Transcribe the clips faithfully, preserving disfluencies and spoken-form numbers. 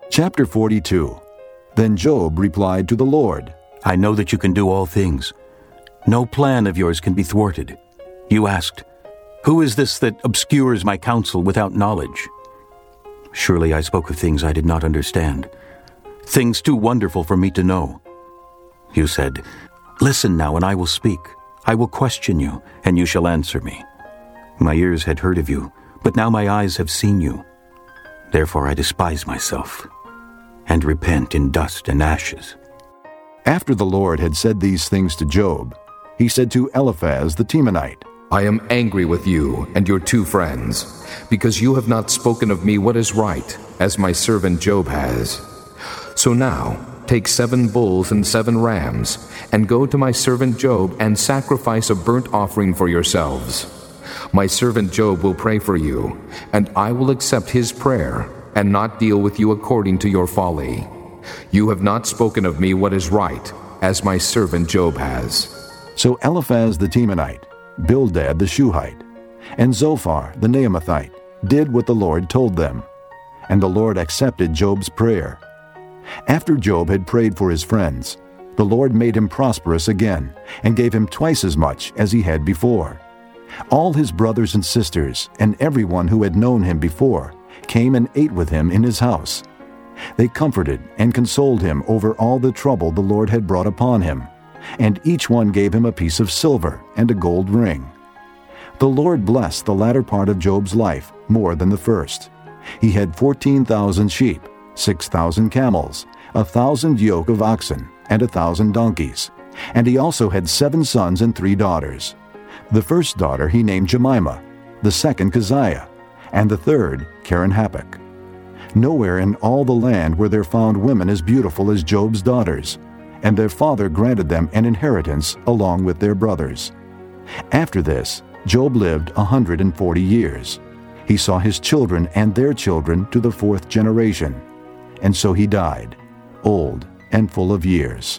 Chapter forty-two. Then Job replied to the Lord, I know that you can do all things. No plan of yours can be thwarted. You asked, who is this that obscures my counsel without knowledge? Surely I spoke of things I did not understand, things too wonderful for me to know. You said, listen now, and I will speak. I will question you, and you shall answer me. My ears had heard of you, but now my eyes have seen you. Therefore I despise myself, and repent in dust and ashes. After the Lord had said these things to Job, he said to Eliphaz the Temanite, I am angry with you and your two friends, because you have not spoken of me what is right, as my servant Job has. So now, take seven bulls and seven rams, and go to my servant Job and sacrifice a burnt offering for yourselves. My servant Job will pray for you, and I will accept his prayer, and not deal with you according to your folly. You have not spoken of me what is right, as my servant Job has. So Eliphaz the Temanite, Bildad the Shuhite, and Zophar the Naamathite did what the Lord told them, and the Lord accepted Job's prayer. After Job had prayed for his friends, the Lord made him prosperous again, and gave him twice as much as he had before. All his brothers and sisters, and everyone who had known him before, came and ate with him in his house. They comforted and consoled him over all the trouble the Lord had brought upon him, and each one gave him a piece of silver and a gold ring. The Lord blessed the latter part of Job's life more than the first. He had fourteen thousand sheep, six thousand camels, a thousand yoke of oxen, and a thousand donkeys. And he also had seven sons and three daughters. The first daughter he named Jemimah, the second Keziah, and the third Keren-Happuch. Nowhere in all the land were there found women as beautiful as Job's daughters, and their father granted them an inheritance along with their brothers. After this, Job lived a hundred and forty years. He saw his children and their children to the fourth generation, and so he died, old and full of years.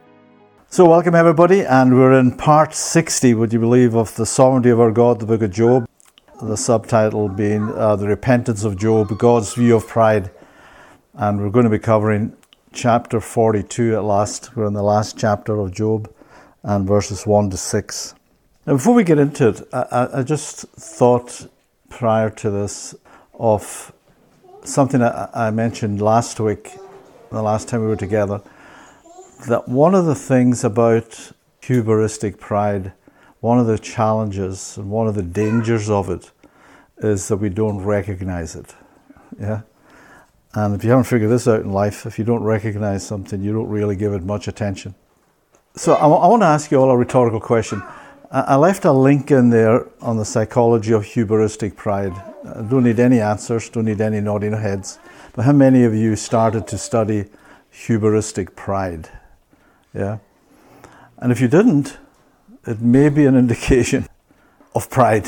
So welcome everybody, and we're in part sixty, would you believe, of The Sovereignty of Our God, the book of Job. The subtitle being uh, The Repentance of Job, God's View of Pride. And we're going to be covering chapter forty-two at last. We're in the last chapter of Job, and verses one to six. Now before we get into it, I, I just thought prior to this of something I, I mentioned last week, the last time we were together, that one of the things about hubristic pride, one of the challenges and one of the dangers of it is that we don't recognize it. Yeah? And if you haven't figured this out in life, if you don't recognize something, you don't really give it much attention. So I, w- I want to ask you all a rhetorical question. I-, I left a link in there on the psychology of hubristic pride. I don't need any answers, don't need any nodding heads. But how many of you started to study hubristic pride? Yeah? And if you didn't, it may be an indication of pride.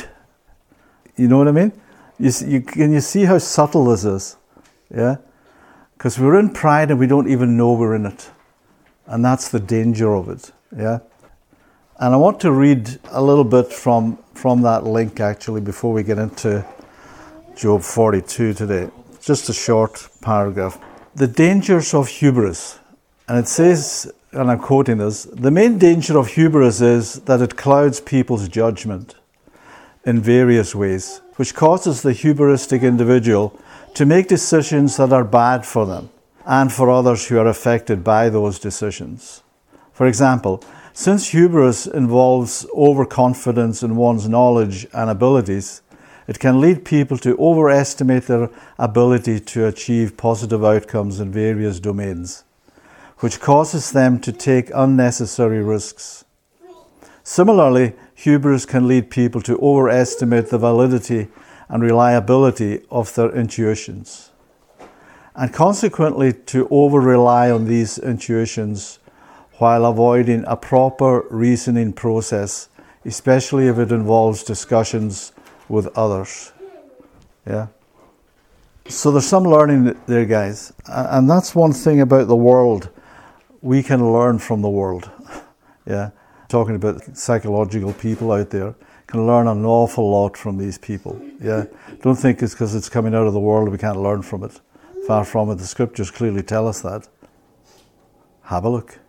You know what I mean? You, you, can you see how subtle this is? Yeah? Because we're in pride and we don't even know we're in it. And that's the danger of it. Yeah? And I want to read a little bit from, from that link actually before we get into Job forty-two today. Just a short paragraph. The dangers of hubris. And it says, and I'm quoting this, the main danger of hubris is that it clouds people's judgment in various ways, which causes the hubristic individual to make decisions that are bad for them and for others who are affected by those decisions. For example, since hubris involves overconfidence in one's knowledge and abilities, it can lead people to overestimate their ability to achieve positive outcomes in various domains, which causes them to take unnecessary risks. Similarly, hubris can lead people to overestimate the validity and reliability of their intuitions, and consequently to over-rely on these intuitions while avoiding a proper reasoning process, especially if it involves discussions with others. Yeah. So there's some learning there, guys, and that's one thing about the world. We can learn from the world. Yeah, talking about psychological people out there, can learn an awful lot from these people. Yeah, don't think it's because it's coming out of the world we can't learn from it. Far from it. The scriptures clearly tell us that. Have a look.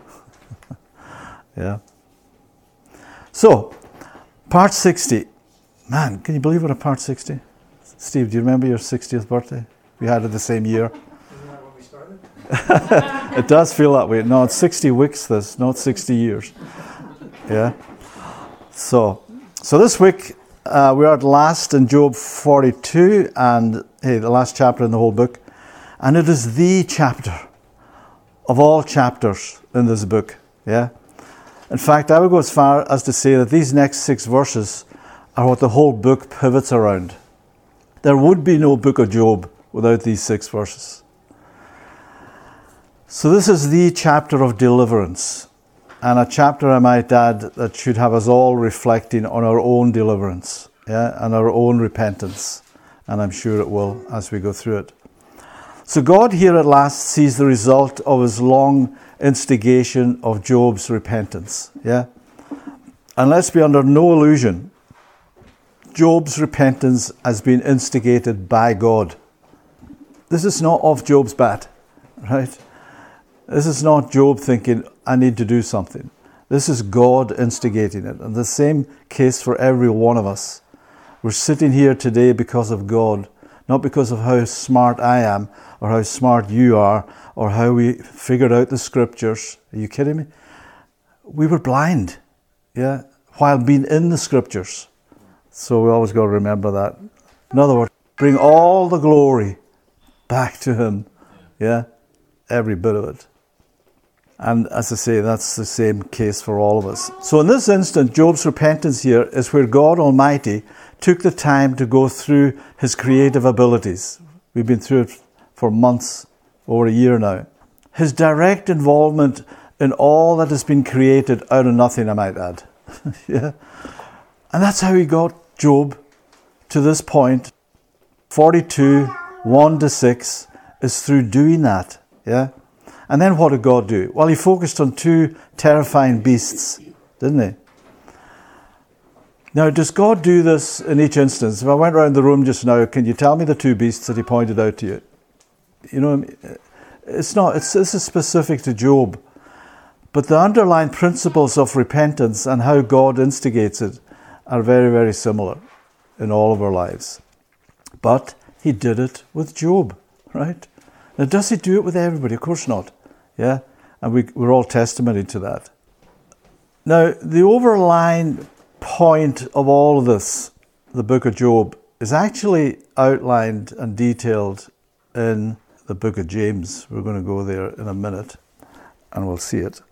Yeah. So, part sixty. Man, can you believe we're at part sixty? Steve, do you remember your sixtieth birthday? We had it the same year. Isn't that when we started? It does feel that way. No, it's sixty weeks this, not sixty years. Yeah. So, so this week uh, we are at last in Job forty-two, and hey, the last chapter in the whole book. And it is the chapter of all chapters in this book. Yeah. In fact, I would go as far as to say that these next six verses are what the whole book pivots around. There would be no book of Job without these six verses. So this is the chapter of deliverance, and a chapter, I might add, that should have us all reflecting on our own deliverance, yeah, and our own repentance, and I'm sure it will as we go through it. So God here at last sees the result of his long instigation of Job's repentance, yeah? And let's be under no illusion, Job's repentance has been instigated by God. This is not off Job's bat, right? This is not Job thinking, I need to do something. This is God instigating it. And the same case for every one of us. We're sitting here today because of God, not because of how smart I am, or how smart you are, or how we figured out the scriptures. Are you kidding me? We were blind, yeah, while being in the scriptures. So we always got to remember that. In other words, bring all the glory back to him, yeah, every bit of it. And as I say, that's the same case for all of us. So in this instant, Job's repentance here is where God Almighty took the time to go through his creative abilities. We've been through it for months, over a year now. His direct involvement in all that has been created out of nothing, I might add. Yeah. And that's how he got Job to this point. forty-two, one to six is through doing that. Yeah. And then what did God do? Well, he focused on two terrifying beasts, didn't he? Now, does God do this in each instance? If I went around the room just now, can you tell me the two beasts that he pointed out to you? You know, it's not, it's, this is specific to Job. But the underlying principles of repentance and how God instigates it are very, very similar in all of our lives. But he did it with Job, right? Now, does he do it with everybody? Of course not. Yeah? And we, we're all testimony to that. Now, the overlying point of all of this, the book of Job, is actually outlined and detailed in the book of James. We're going to go there in a minute and we'll see it.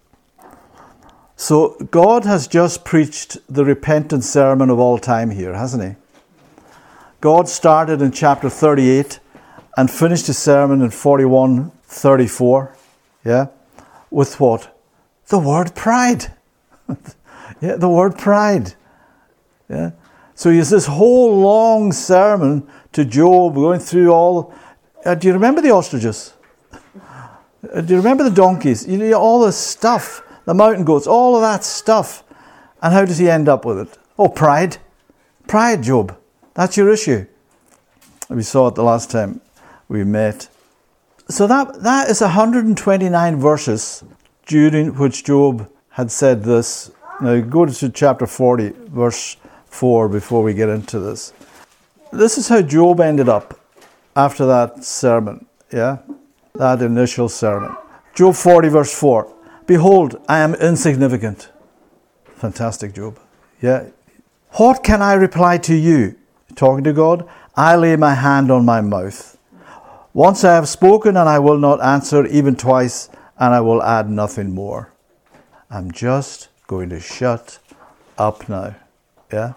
So God has just preached the repentance sermon of all time here, hasn't he? God started in chapter thirty-eight and finished his sermon in forty-one thirty-four, yeah, with what? The word pride. Yeah, the word pride. Yeah. So he has this whole long sermon to Job going through all. Uh, do you remember the ostriches? Uh, do you remember the donkeys? You know, all this stuff, the mountain goats, all of that stuff. And how does he end up with it? Oh, pride. Pride, Job. That's your issue. We saw it the last time we met. So that that is one hundred twenty-nine verses during which Job had said this. Now go to chapter forty, verse four, before we get into this. This is how Job ended up after that sermon, yeah? That initial sermon. Job forty, verse four. Behold, I am insignificant. Fantastic, Job. Yeah. What can I reply to you? Talking to God. I lay my hand on my mouth. Once I have spoken, and I will not answer, even twice, and I will add nothing more. I'm just going to shut up now. Yeah?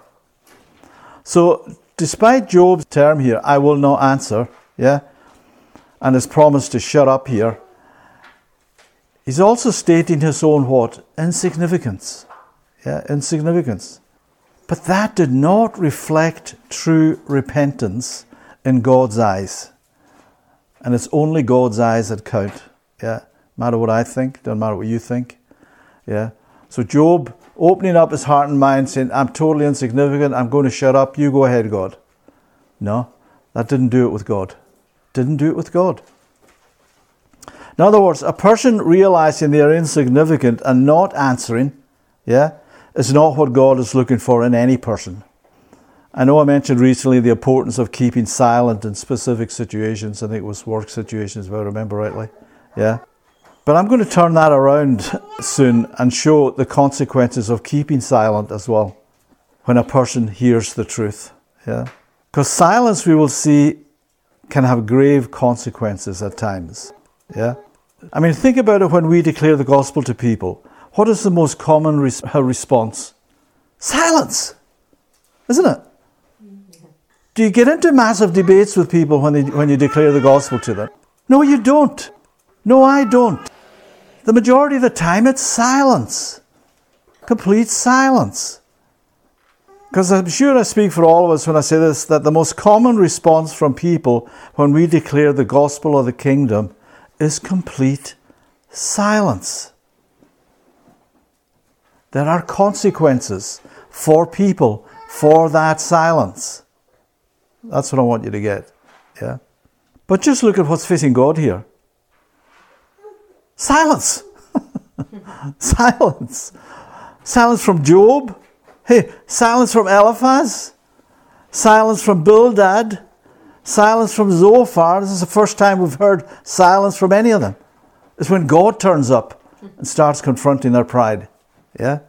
So, despite Job's term here, I will not answer, yeah, and his promise to shut up here, he's also stating his own what? Insignificance. Yeah, insignificance. But that did not reflect true repentance in God's eyes. And it's only God's eyes that count. Yeah. No matter what I think, doesn't matter what you think. Yeah. So Job opening up his heart and mind saying, I'm totally insignificant, I'm going to shut up, you go ahead, God. No, that didn't do it with God. didn't do it with God. In other words, a person realizing they are insignificant and not answering, yeah, is not what God is looking for in any person. I know I mentioned recently the importance of keeping silent in specific situations. I think it was work situations, if I remember rightly. Yeah. But I'm going to turn that around soon and show the consequences of keeping silent as well when a person hears the truth. Yeah. Because silence, we will see, can have grave consequences at times. Yeah. I mean, think about it when we declare the gospel to people. What is the most common res- response? Silence, isn't it? Do you get into massive debates with people when, they, when you declare the gospel to them? No, you don't. No, I don't. The majority of the time, it's silence. Complete silence. Because I'm sure I speak for all of us when I say this, that the most common response from people when we declare the gospel of the kingdom is complete silence. There are consequences for people for that silence. That's what I want you to get. Yeah. But just look at what's facing God here. Silence. Silence. Silence from Job. Hey, silence from Eliphaz. Silence from Bildad. Silence from Zophar. This is the first time we've heard silence from any of them. It's when God turns up and starts confronting their pride. Yeah?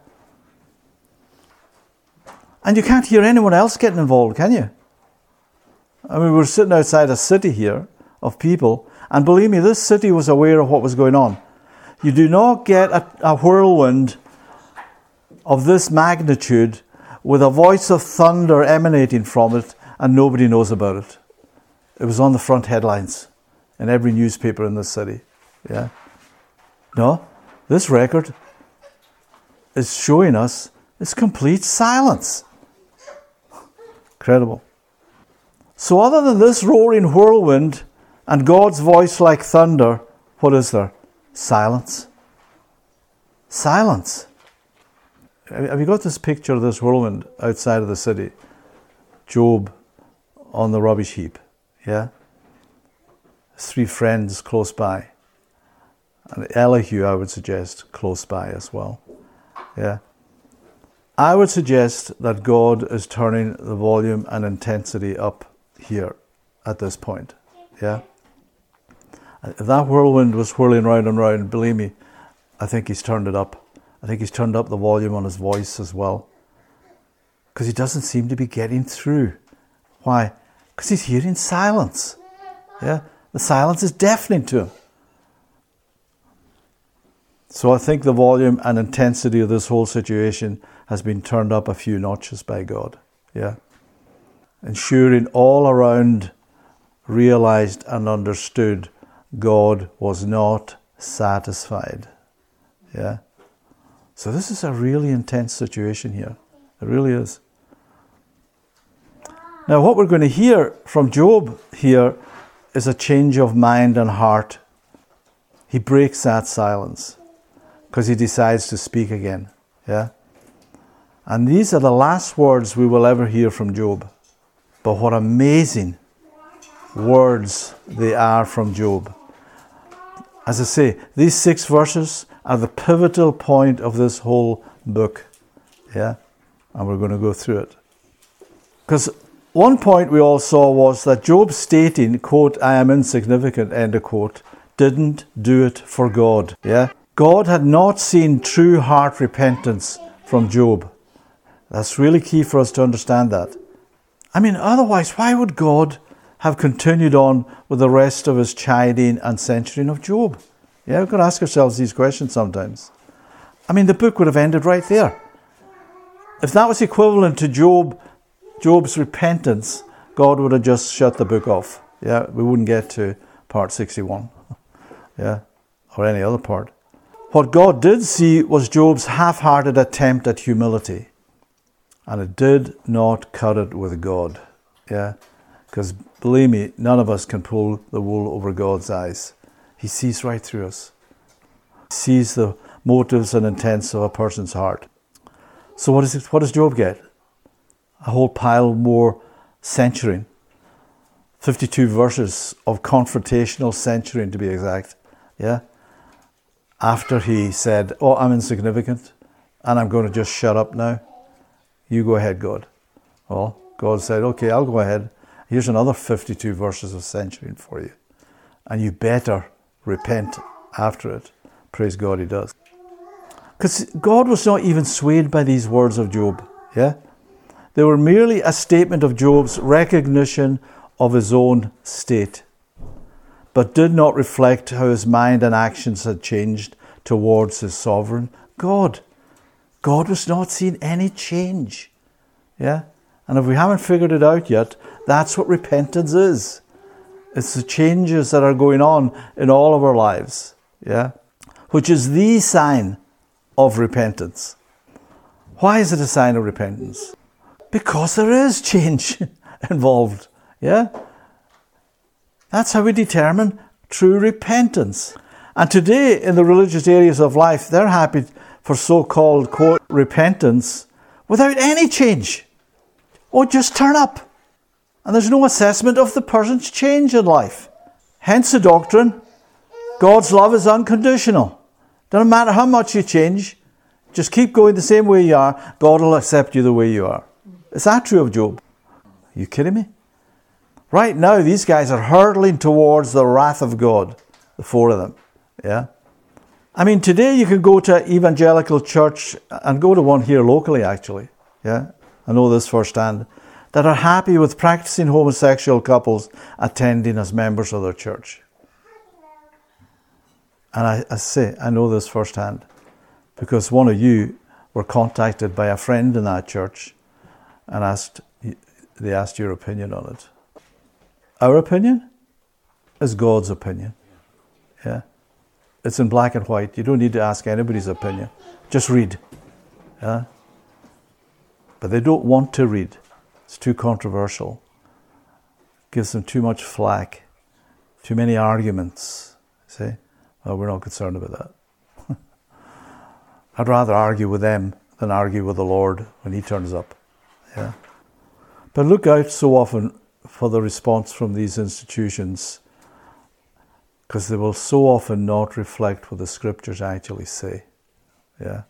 And you can't hear anyone else getting involved, can you? I mean, we're sitting outside a city here of people, and believe me, this city was aware of what was going on. You do not get a, a whirlwind of this magnitude with a voice of thunder emanating from it, and nobody knows about it. It was on the front headlines in every newspaper in this city. Yeah. No, this record is showing us it's complete silence. Incredible. So other than this roaring whirlwind and God's voice like thunder, what is there? Silence. Silence. Have you got this picture of this whirlwind outside of the city? Job on the rubbish heap. Yeah? His three friends close by. And Elihu, I would suggest, close by as well. Yeah? I would suggest that God is turning the volume and intensity up here at this point. Yeah? If that whirlwind was whirling round and round, believe me, I think he's turned it up. I think he's turned up the volume on his voice as well. Because he doesn't seem to be getting through. Why? Because he's hearing silence. Yeah? The silence is deafening to him. So I think the volume and intensity of this whole situation has been turned up a few notches by God. Yeah? Ensuring all around realized and understood God was not satisfied. Yeah? So this is a really intense situation here. It really is. Now what we're going to hear from Job here is a change of mind and heart. He breaks that silence because he decides to speak again. Yeah? And these are the last words we will ever hear from Job. But what amazing words they are from Job. As I say, these six verses are the pivotal point of this whole book. Yeah? And we're going to go through it. Because one point we all saw was that Job stating, quote, I am insignificant, end of quote, didn't do it for God. Yeah? God had not seen true heart repentance from Job. That's really key for us to understand that. I mean, otherwise, why would God have continued on with the rest of his chiding and censuring of Job? Yeah, we've got to ask ourselves these questions sometimes. I mean, the book would have ended right there. If that was equivalent to Job, Job's repentance, God would have just shut the book off. Yeah, we wouldn't get to part sixty-one. Yeah, or any other part. What God did see was Job's half-hearted attempt at humility. And it did not cut it with God. Yeah, because believe me, none of us can pull the wool over God's eyes. He sees right through us. He sees the motives and intents of a person's heart. So what, is it, what does Job get? A whole pile more censuring. fifty-two verses of confrontational censuring, to be exact. Yeah. After he said, oh, I'm insignificant and I'm going to just shut up now. You go ahead, God. Well, God said, okay, I'll go ahead. Here's another fifty-two verses of censuring for you. And you better repent after it. Praise God, he does. Because God was not even swayed by these words of Job. Yeah? They were merely a statement of Job's recognition of his own state, but did not reflect how his mind and actions had changed towards his sovereign God. God was not seeing any change. Yeah? And if we haven't figured it out yet, that's what repentance is. It's the changes that are going on in all of our lives. Yeah? Which is the sign of repentance. Why is it a sign of repentance? Because there is change involved. Yeah? That's how we determine true repentance. And today, in the religious areas of life, they're happy for so-called, quote, repentance without any change. Or just turn up. And there's no assessment of the person's change in life. Hence the doctrine, God's love is unconditional. Doesn't matter how much you change, just keep going the same way you are, God will accept you the way you are. Is that true of Job? Are you kidding me? Right now, these guys are hurtling towards the wrath of God, the four of them. Yeah? I mean, today you can go to an evangelical church, and go to one here locally, actually. Yeah? I know this firsthand. That are happy with practicing homosexual couples attending as members of their church. And I, I say, I know this firsthand, because one of you were contacted by a friend in that church and asked, they asked your opinion on it. Our opinion is God's opinion. Yeah. It's in black and white. You don't need to ask anybody's opinion. Just read. Yeah. But they don't want to read. It's too controversial. Gives them too much flack. Too many arguments. See? Well, we're not concerned about that. I'd rather argue with them than argue with the Lord when he turns up. Yeah. But look out so often for the response from these institutions, because they will so often not reflect what the scriptures actually say. Yeah.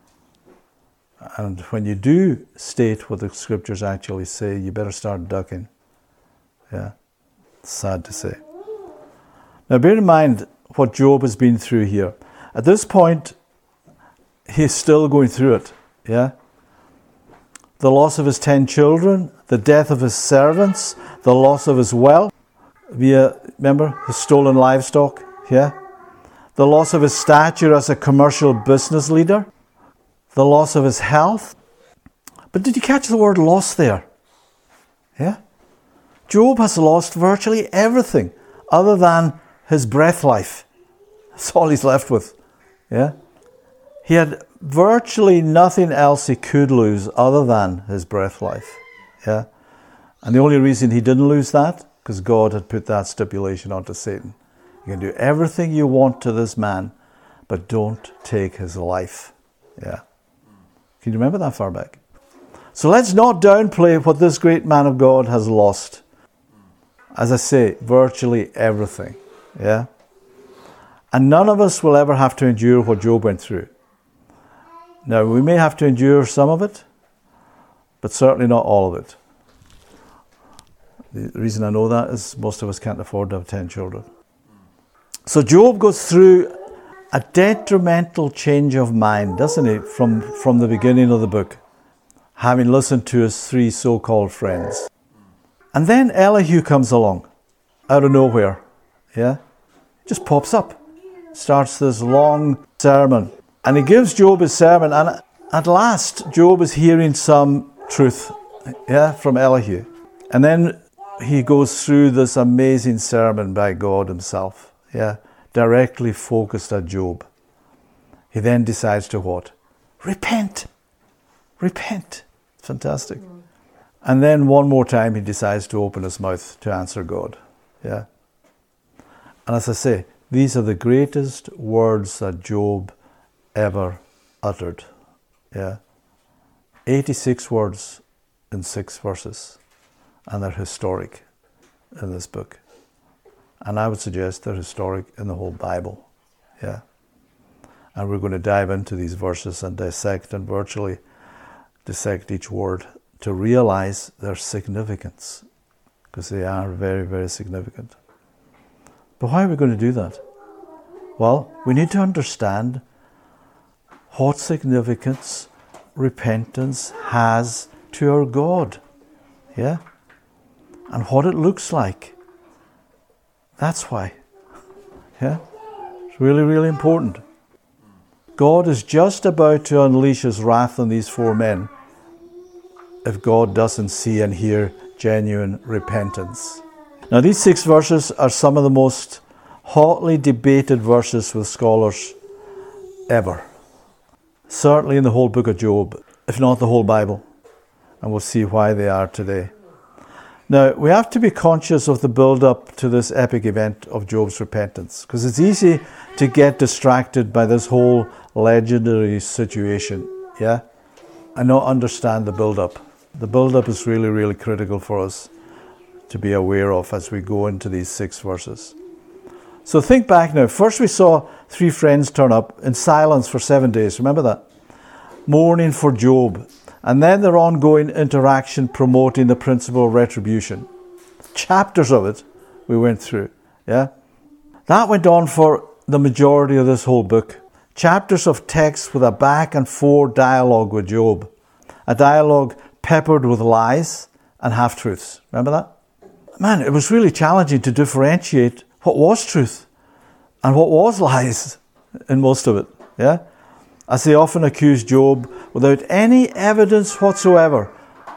And when you do state what the scriptures actually say, you better start ducking. Yeah. It's sad to say. Now bear in mind what Job has been through here. At this point, he's still going through it. Yeah. The loss of his ten children, the death of his servants, the loss of his wealth via, remember, his stolen livestock. Yeah. The loss of his stature as a commercial business leader. The loss of his health. But did you catch the word loss there? Yeah? Job has lost virtually everything other than his breath life. That's all he's left with. Yeah? He had virtually nothing else he could lose other than his breath life. Yeah? And the only reason he didn't lose that, because God had put that stipulation onto Satan. You can do everything you want to this man, but don't take his life. Yeah? Can you remember that far back? So let's not downplay what this great man of God has lost. As I say, virtually everything. Yeah? And none of us will ever have to endure what Job went through. Now, we may have to endure some of it, but certainly not all of it. The reason I know that is most of us can't afford to have ten children. So Job goes through a detrimental change of mind, doesn't he, from, from the beginning of the book, having listened to his three so-called friends. And then Elihu comes along, out of nowhere, yeah? Just pops up, starts this long sermon, and he gives Job his sermon, and at last Job is hearing some truth, yeah, from Elihu. And then he goes through this amazing sermon by God himself, yeah? Directly focused at Job. He then decides to what? Repent. Repent. Fantastic. Mm. And then one more time he decides to open his mouth to answer God. Yeah. And as I say, these are the greatest words that Job ever uttered. Yeah. eighty-six words in six verses. And they're historic. in this book. And I would suggest they're historic in the whole Bible. Yeah. And we're going to dive into these verses and dissect and virtually dissect each word to realize their significance, because they are very, very significant. But why are we going to do that? Well, we need to understand what significance repentance has to our God. Yeah? And what it looks like. That's why. Yeah? It's really, really important. God is just about to unleash his wrath on these four men if God doesn't see and hear genuine repentance. Now, these six verses are some of the most hotly debated verses with scholars ever. Certainly in the whole book of Job, if not the whole Bible. And we'll see why they are today. Now, we have to be conscious of the build-up to this epic event of Job's repentance, because it's easy to get distracted by this whole legendary situation, yeah, and not understand the build-up. The build-up is really, really critical for us to be aware of as we go into these six verses. So think back now. First we saw three friends turn up in silence for seven days. Remember that? Mourning for Job. And then their ongoing interaction promoting the principle of retribution. Chapters of it we went through. Yeah, that went on for the majority of this whole book. Chapters of text with a back and forth dialogue with Job. A dialogue peppered with lies and half-truths. Remember that? Man, it was really challenging to differentiate what was truth and what was lies in most of it. Yeah, as they often accused Job without any evidence whatsoever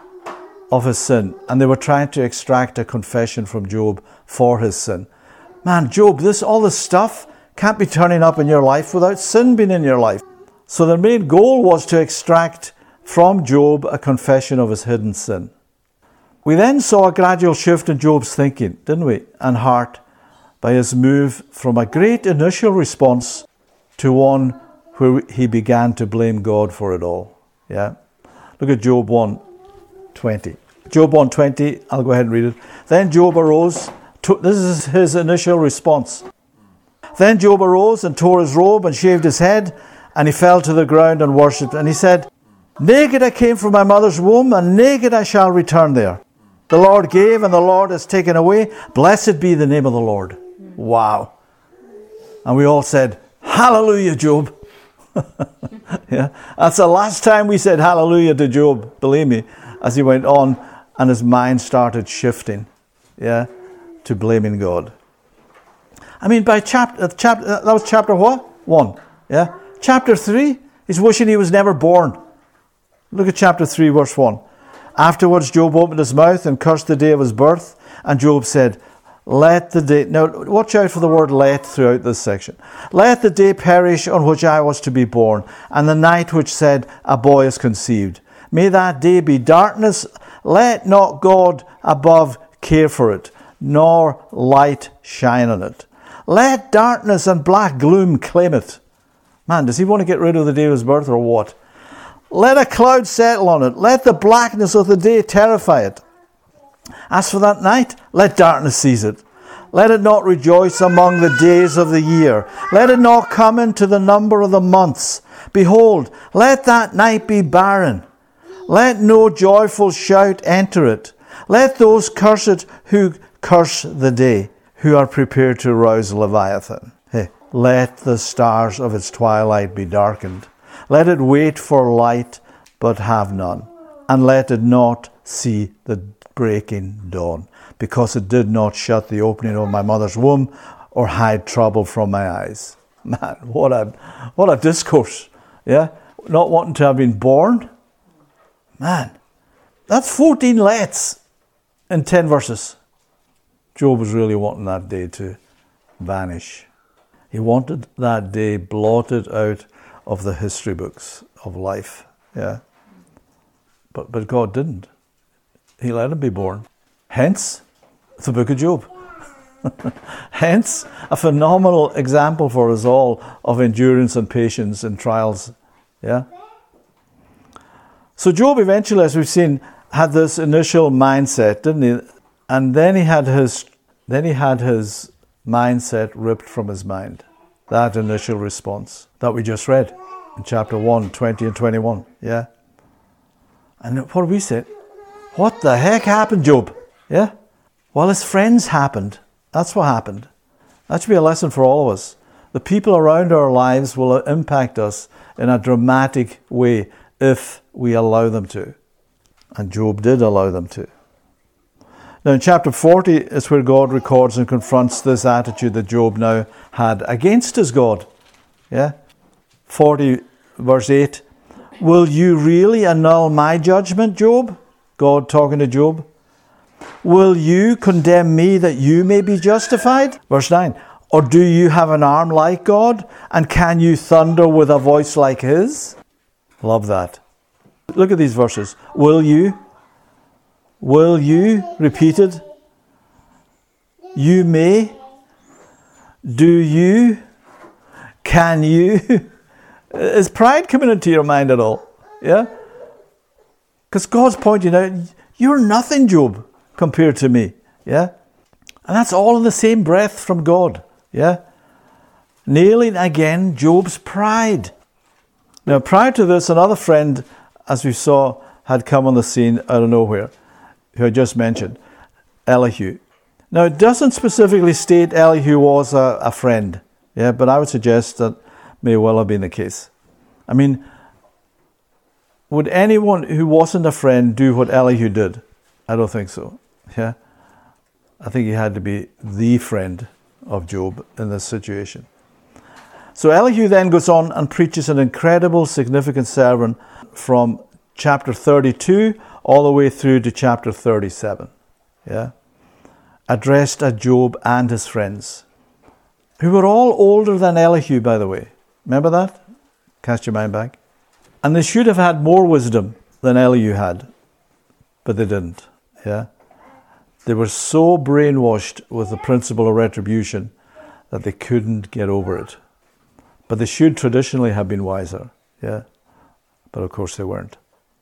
of his sin. And they were trying to extract a confession from Job for his sin. Man, Job, this all this stuff can't be turning up in your life without sin being in your life. So their main goal was to extract from Job a confession of his hidden sin. We then saw a gradual shift in Job's thinking, didn't we, and heart, by his move from a great initial response to one where he began to blame God for it all. Yeah, look at Job one twenty. Job one twenty, I'll go ahead and read it. Then Job arose. To, this is his initial response. Then Job arose and tore his robe and shaved his head, and he fell to the ground and worshipped. And he said, naked I came from my mother's womb, and naked I shall return there. The Lord gave, and the Lord has taken away. Blessed be the name of the Lord. Wow. And we all said, hallelujah, Job. Yeah, that's the last time we said hallelujah to Job, believe me, as he went on and his mind started shifting, yeah, to blaming God. I mean, by chapter, chapter that was chapter what? One. Yeah. Chapter three, he's wishing he was never born. Look at chapter three, verse one. Afterwards, Job opened his mouth and cursed the day of his birth, and Job said, let the day, now watch out for the word let throughout this section. Let the day perish on which I was to be born, and the night which said, a boy is conceived. May that day be darkness. Let not God above care for it, nor light shine on it. Let darkness and black gloom claim it. Man, does he want to get rid of the day of his birth or what? Let a cloud settle on it. Let the blackness of the day terrify it. As for that night, let darkness seize it. Let it not rejoice among the days of the year. Let it not come into the number of the months. Behold, let that night be barren. Let no joyful shout enter it. Let those curse it who curse the day, who are prepared to rouse Leviathan. Hey, let the stars of its twilight be darkened. Let it wait for light, but have none. And let it not see the breaking dawn, because it did not shut the opening of my mother's womb or hide trouble from my eyes. Man, what a what a discourse. Yeah? Not wanting to have been born. Man, that's fourteen lets in ten verses. Job was really wanting that day to vanish. He wanted that day blotted out of the history books of life. Yeah. But but God didn't. He let him be born. Hence, the book of Job. Hence, a phenomenal example for us all of endurance and patience in trials. Yeah. So Job eventually, as we've seen, had this initial mindset, didn't he? And then he had his then he had his mindset ripped from his mind. That initial response that we just read in chapter one, twenty and twenty-one. Yeah. And what we said, what the heck happened, Job? Yeah. Well, his friends happened. That's what happened. That should be a lesson for all of us. The people around our lives will impact us in a dramatic way if we allow them to. And Job did allow them to. Now in chapter forty is where God records and confronts this attitude that Job now had against his God. Yeah? forty verse eight. Will you really annul my judgment, Job? God talking to Job. Will you condemn me that you may be justified? Verse nine. Or do you have an arm like God? And can you thunder with a voice like his? Love that. Look at these verses. Will you? Will you? Repeated. You may. Do you? Can you? Is pride coming into your mind at all? Yeah? Because God's pointing out, you're nothing, Job, compared to me. Yeah? And that's all in the same breath from God. Yeah? Nailing again Job's pride. Now, prior to this, another friend, as we saw, had come on the scene out of nowhere, who I just mentioned, Elihu. Now, it doesn't specifically state Elihu was a, a friend, yeah, but I would suggest that may well have been the case. I mean, would anyone who wasn't a friend do what Elihu did? I don't think so. Yeah, I think he had to be the friend of Job in this situation. So Elihu then goes on and preaches an incredible, significant sermon from chapter thirty-two all the way through to chapter thirty-seven. Yeah, addressed at Job and his friends, who were all older than Elihu, by the way. Remember that? Cast your mind back. And they should have had more wisdom than Elihu had, but they didn't. Yeah, they were so brainwashed with the principle of retribution that they couldn't get over it. But they should traditionally have been wiser. Yeah, but of course they weren't.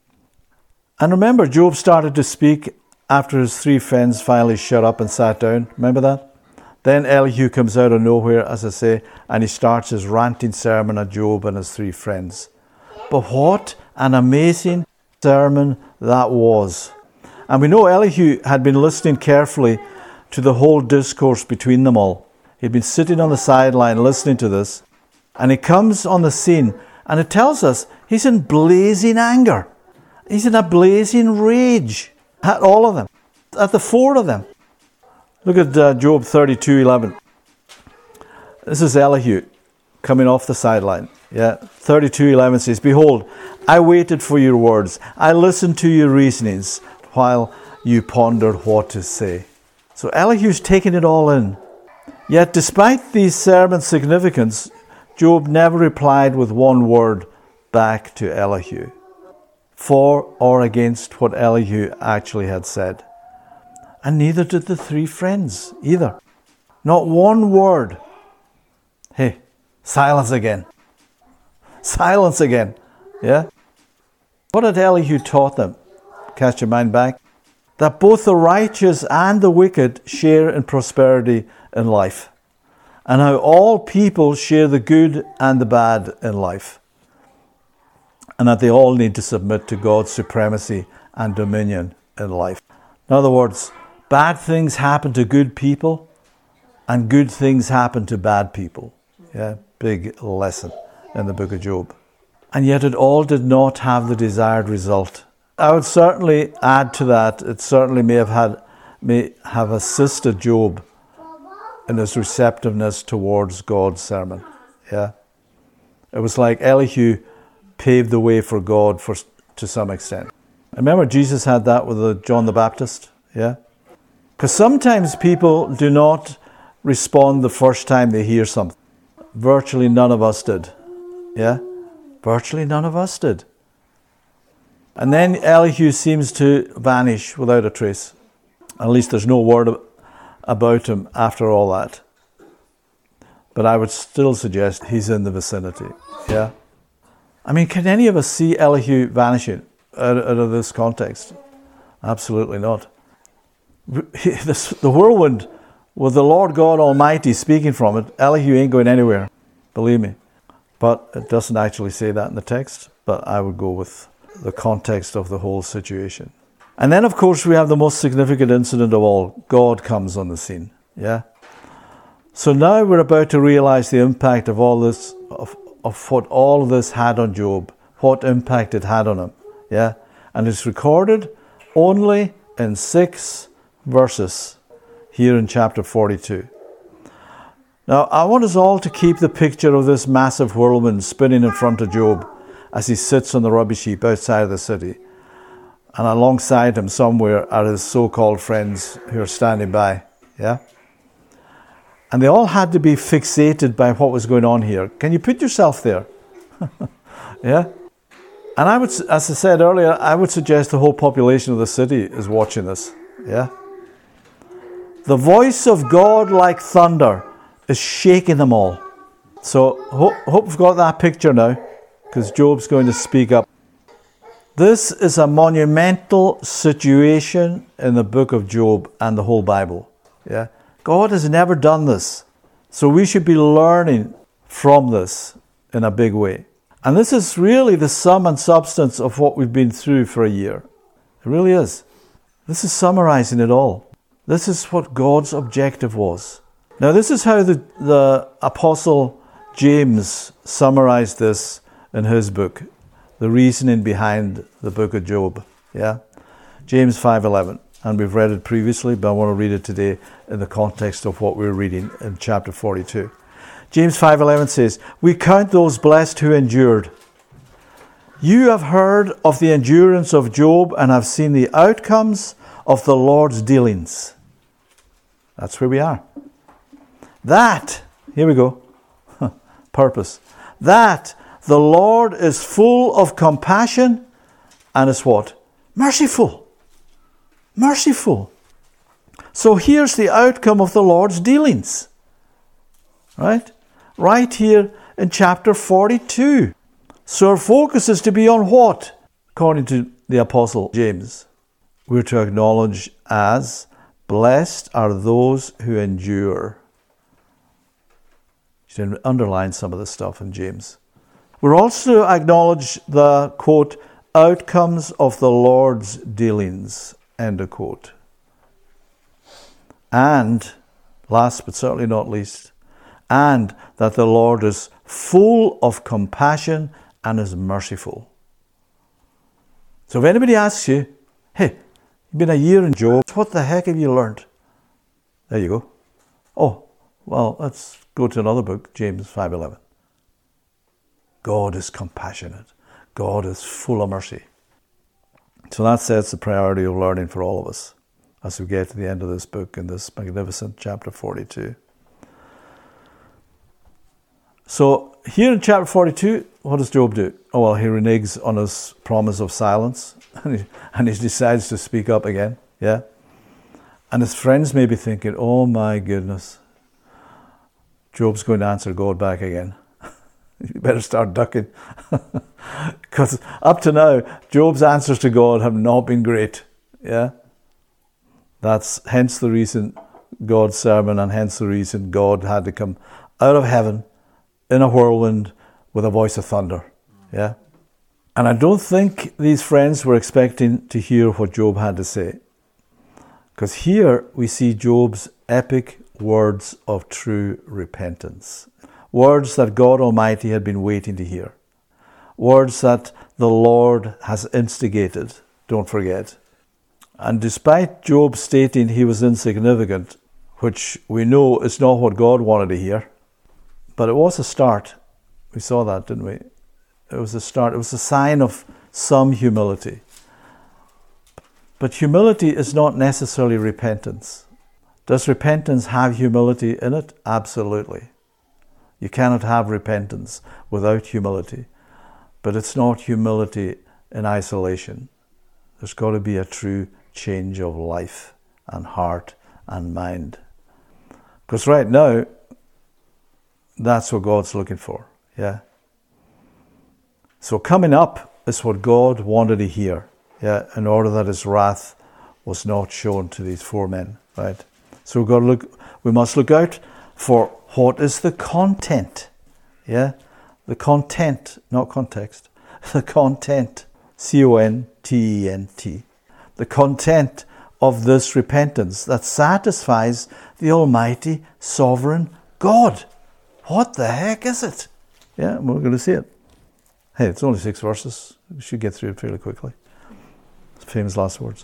And remember, Job started to speak after his three friends finally shut up and sat down. Remember that? Then Elihu comes out of nowhere, as I say, and he starts his ranting sermon at Job and his three friends. But what an amazing sermon that was. And we know Elihu had been listening carefully to the whole discourse between them all. He'd been sitting on the sideline listening to this, and he comes on the scene, and it tells us he's in blazing anger. He's in a blazing rage at all of them, at the four of them. Look at uh, Job thirty-two eleven. This is Elihu coming off the sideline. Yeah, thirty-two eleven says, Behold, I waited for your words. I listened to your reasonings while you pondered what to say. So Elihu's taking it all in. Yet despite these sermons' significance, Job never replied with one word back to Elihu, for or against what Elihu actually had said. And neither did the three friends either. Not one word. Hey, silence again. Silence again. Yeah? What had Elihu taught them? Cast your mind back. That both the righteous and the wicked share in prosperity in life. And how all people share the good and the bad in life. And that they all need to submit to God's supremacy and dominion in life. In other words, bad things happen to good people and good things happen to bad people. Yeah, big lesson in the book of Job. And yet it all did not have the desired result. I would certainly add to that, it certainly may have had, may have assisted Job in his receptiveness towards God's sermon. Yeah, it was like Elihu paved the way for God for to some extent. Remember, Jesus had that with the John the Baptist. Yeah, because sometimes people do not respond the first time they hear something. Virtually none of us did. Yeah, virtually none of us did. And then Elihu seems to vanish without a trace. At least there's no word about him after all that. But I would still suggest he's in the vicinity. Yeah. I mean, can any of us see Elihu vanishing out, out of this context? Absolutely not. This, the whirlwind with the Lord God Almighty speaking from it, Elihu ain't going anywhere, believe me. But it doesn't actually say that in the text, but I would go with the context of the whole situation. And then, of course, we have the most significant incident of all. God comes on the scene, yeah? So now we're about to realize the impact of all this, of, of what all of this had on Job, what impact it had on him, yeah? And it's recorded only in six verses here in chapter forty-two. Now, I want us all to keep the picture of this massive whirlwind spinning in front of Job as he sits on the rubbish heap outside of the city. And alongside him somewhere are his so-called friends who are standing by, yeah? And they all had to be fixated by what was going on here. Can you put yourself there? Yeah? And I would, as I said earlier, I would suggest the whole population of the city is watching this, yeah? The voice of God like thunder is shaking them all. So hope, hope you've got that picture now, because Job's going to speak up. This is a monumental situation in the book of Job and the whole Bible. Yeah, God has never done this. So we should be learning from this in a big way. And this is really the sum and substance of what we've been through for a year. It really is. This is summarizing it all. This is what God's objective was. Now, this is how the, the Apostle James summarized this in his book, the reasoning behind the book of Job. Yeah, James five eleven, and we've read it previously, but I want to read it today in the context of what we're reading in chapter forty-two. James five eleven says, "We count those blessed who endured. You have heard of the endurance of Job and have seen the outcomes of the Lord's dealings." That's where we are. That, here we go, purpose. That the Lord is full of compassion and is what? Merciful. Merciful. So here's the outcome of the Lord's dealings. Right? Right here in chapter forty-two. So our focus is to be on what? According to the Apostle James, we're to acknowledge as blessed are those who endure. You should underline some of this stuff in James. We're also acknowledge the, quote, outcomes of the Lord's dealings, end of quote. And, last but certainly not least, and that the Lord is full of compassion and is merciful. So if anybody asks you, hey, you've been a year in Job, what the heck have you learned? There you go. Oh, well, let's go to another book, James five eleven. God is compassionate. God is full of mercy. So that sets the priority of learning for all of us as we get to the end of this book in this magnificent chapter forty-two. So here in chapter forty-two, what does Job do? Oh, well, he reneges on his promise of silence and he, and he decides to speak up again. Yeah. And his friends may be thinking, oh my goodness, Job's going to answer God back again. You better start ducking. Because up to now, Job's answers to God have not been great. Yeah. That's hence the reason God's sermon, and hence the reason God had to come out of heaven in a whirlwind with a voice of thunder. Yeah. And I don't think these friends were expecting to hear what Job had to say. Because here we see Job's epic words of true repentance. Words that God Almighty had been waiting to hear. Words that the Lord has instigated, don't forget. And despite Job stating he was insignificant, which we know is not what God wanted to hear, but it was a start. We saw that, didn't we? It was a start. It was a sign of some humility. But humility is not necessarily repentance. Does repentance have humility in it? Absolutely. You cannot have repentance without humility. But it's not humility in isolation. There's got to be a true change of life and heart and mind. Because right now, that's what God's looking for. Yeah. So coming up is what God wanted to hear. Yeah, in order that his wrath was not shown to these four men, right? So we've got to look, we must look out for what is the content, yeah? The content, not context, the content, C O N T E N T, the content of this repentance that satisfies the Almighty Sovereign God. What the heck is it? Yeah, we're going to see it. Hey, it's only six verses. We should get through it fairly quickly. Famous last words.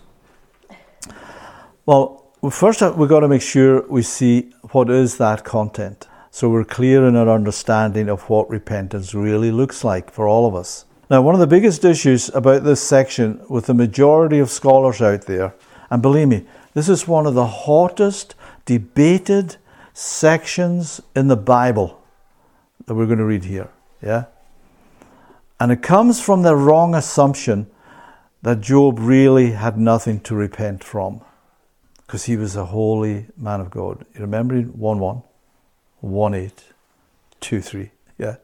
Well, first we've got to make sure we see what is that content. So we're clear in our understanding of what repentance really looks like for all of us. Now, one of the biggest issues about this section with the majority of scholars out there, and believe me, this is one of the hottest debated sections in the Bible that we're going to read here. Yeah? And it comes from the wrong assumption that Job really had nothing to repent from, because he was a holy man of God. You remember in one one, one eight, two three, yeah?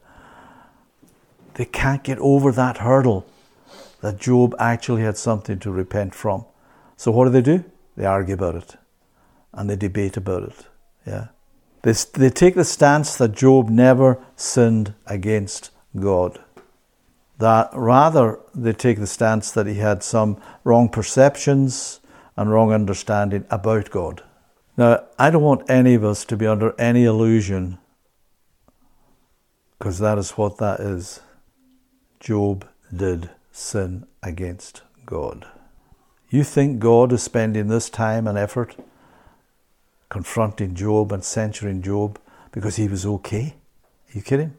They can't get over that hurdle that Job actually had something to repent from. So what do they do? They argue about it, and they debate about it, yeah? They, they take the stance that Job never sinned against God. That rather they take the stance that he had some wrong perceptions and wrong understanding about God. Now, I don't want any of us to be under any illusion, because that is what that is. Job did sin against God. You think God is spending this time and effort confronting Job and censuring Job because he was okay? Are you kidding?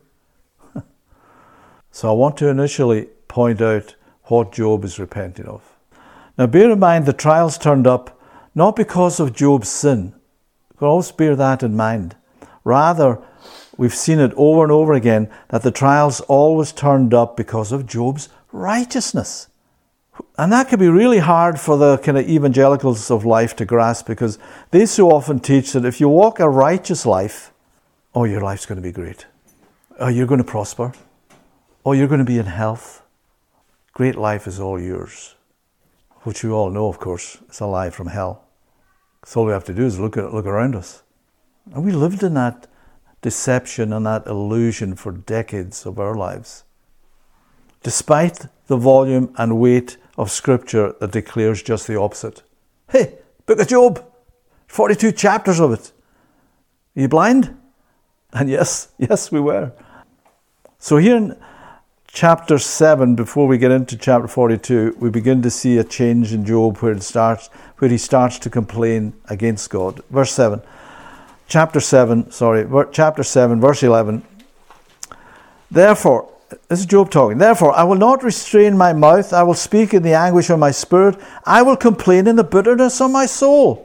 So I want to initially point out what Job is repenting of. Now bear in mind the trials turned up not because of Job's sin. You can always bear that in mind. Rather, we've seen it over and over again that the trials always turned up because of Job's righteousness. And that can be really hard for the kind of evangelicals of life to grasp, because they so often teach that if you walk a righteous life, oh, your life's going to be great. Oh, you're going to prosper. Oh, you're going to be in health. Great life is all yours. Which you all know, of course, is a lie from hell. So all we have to do is look at look around us. And we lived in that deception and that illusion for decades of our lives. Despite the volume and weight of Scripture that declares just the opposite. Hey, Book of Job, forty-two chapters of it. Are you blind? And yes, yes we were. So here in chapter seven, before we get into chapter forty-two, we begin to see a change in Job where it starts, where he starts to complain against God. Verse seven, chapter seven, sorry, chapter seven, verse eleven. Therefore, this is Job talking. Therefore, I will not restrain my mouth. I will speak in the anguish of my spirit. I will complain in the bitterness of my soul.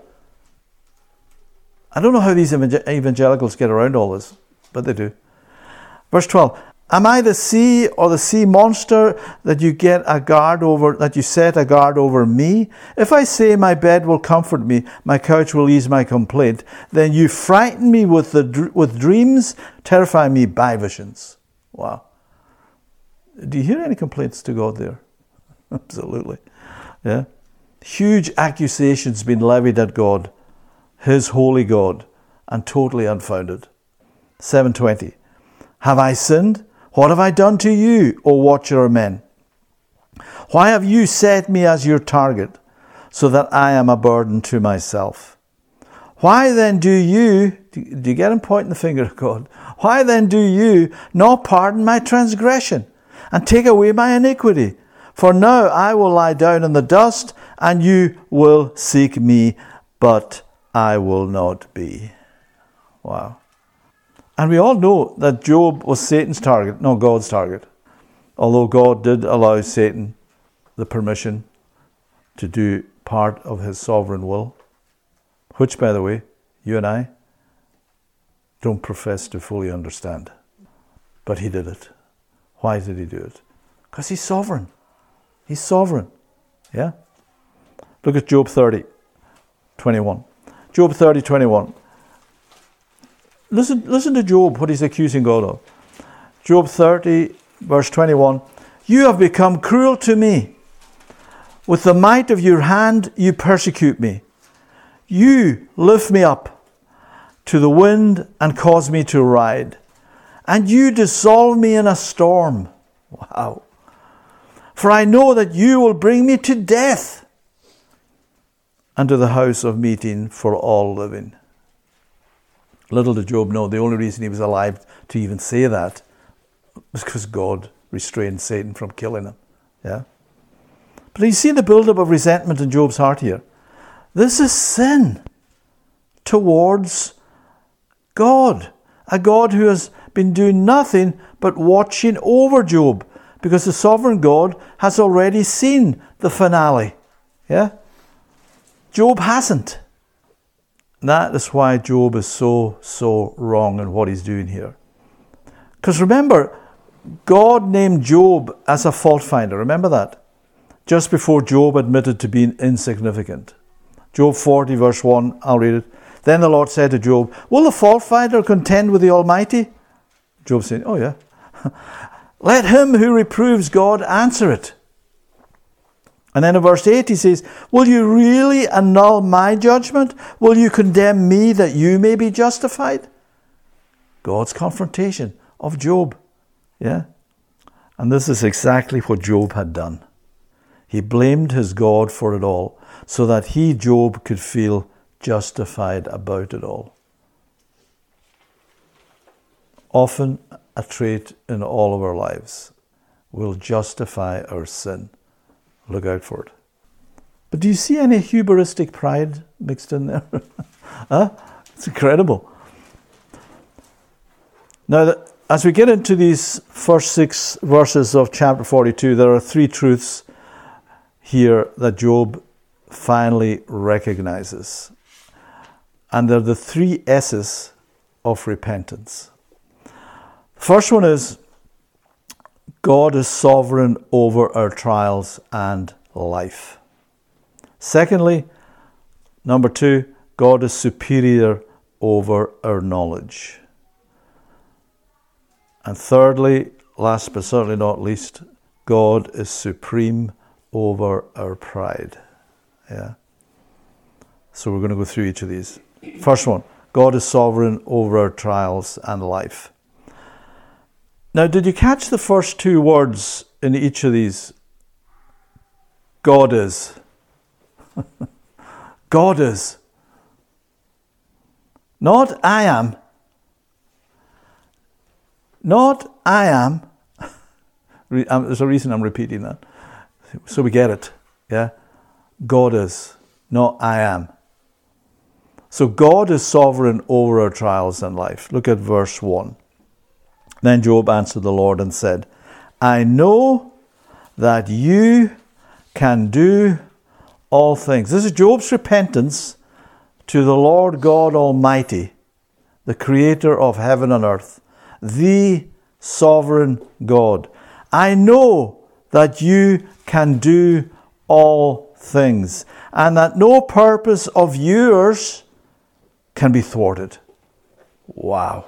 I don't know how these evangelicals get around all this, but they do. Verse twelve. Am I the sea or the sea monster that you get a guard over, that you set a guard over me? If I say my bed will comfort me, my couch will ease my complaint, then you frighten me with the with dreams, terrify me by visions. Wow. Do you hear any complaints to God there? Absolutely. Yeah. Huge accusations being levied at God, his holy God, and totally unfounded. seven twenty. Have I sinned? What have I done to you, O watcher of men? Why have you set me as your target, so that I am a burden to myself? Why then do you, do you get him pointing the finger at God? Why then do you not pardon my transgression and take away my iniquity? For now I will lie down in the dust, and you will seek me, but I will not be. Wow. And we all know that Job was Satan's target, not God's target. Although God did allow Satan the permission to do part of his sovereign will, which, by the way, you and I don't profess to fully understand. But he did it. Why did he do it? Because he's sovereign. He's sovereign. Yeah? Look at Job thirty, twenty-one. Job thirty, twenty-one. Listen, listen to Job, what he's accusing God of. Job thirty, verse twenty-one. You have become cruel to me. With the might of your hand you persecute me. You lift me up to the wind and cause me to ride. And you dissolve me in a storm. Wow. For I know that you will bring me to death and to the house of meeting for all living. Little did Job know the only reason he was alive to even say that was because God restrained Satan from killing him. Yeah. But you see the build-up of resentment in Job's heart here. This is sin towards God. A God who has been doing nothing but watching over Job, because the sovereign God has already seen the finale. Yeah? Job hasn't. That is why Job is so, so wrong in what he's doing here. Because remember, God named Job as a fault finder. Remember that? Just before Job admitted to being insignificant. Job forty verse one, I'll read it. Then the Lord said to Job, will the fault finder contend with the Almighty? Job said, oh yeah. Let him who reproves God answer it. And then in verse eight he says, will you really annul my judgment? Will you condemn me that you may be justified? God's confrontation of Job. Yeah? And this is exactly what Job had done. He blamed his God for it all, so that he, Job, could feel justified about it all. Often a trait in all of our lives will justify our sin. Look out for it. But do you see any hubristic pride mixed in there? Huh? It's incredible. Now, as we get into these first six verses of chapter forty-two, there are three truths here that Job finally recognizes. And they're the three S's of repentance. First one is, God is sovereign over our trials and life. Secondly, number two, God is superior over our knowledge. And thirdly, last but certainly not least, God is supreme over our pride. Yeah. So we're going to go through each of these. First one, God is sovereign over our trials and life. Now, did you catch the first two words in each of these? God is. God is. Not I am. Not I am. There's a reason I'm repeating that. So we get it. Yeah? God is. Not I am. So God is sovereign over our trials and life. Look at verse one. Then Job answered the Lord and said, I know that you can do all things. This is Job's repentance to the Lord God Almighty, the creator of heaven and earth, the sovereign God. I know that you can do all things, and that no purpose of yours can be thwarted. Wow.